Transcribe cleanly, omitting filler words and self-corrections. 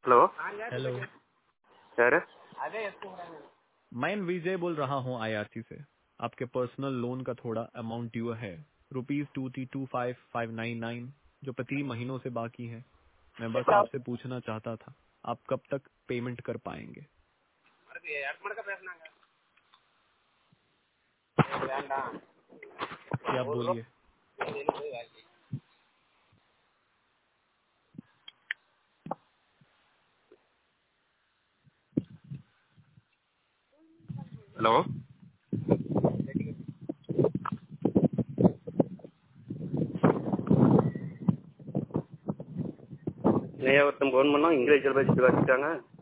Hello hello. Sir. मैं विजय बोल रहा हूँ आईआरसी से। आपके पर्सनल लोन का थोड़ा अमाउंट ड्यू है, ₹2325599 जो 25 महीनों से बाकी है। मैं बस आपसे पूछना चाहता था आप कब तक पेमेंट कर पाएंगे। जी आप बोलिए। हेलो नहीं ஒருத்தன் ஃபோன் பண்ணோம் இங்கிலீஷில் பேசிட்டு வச்சுட்டாங்க.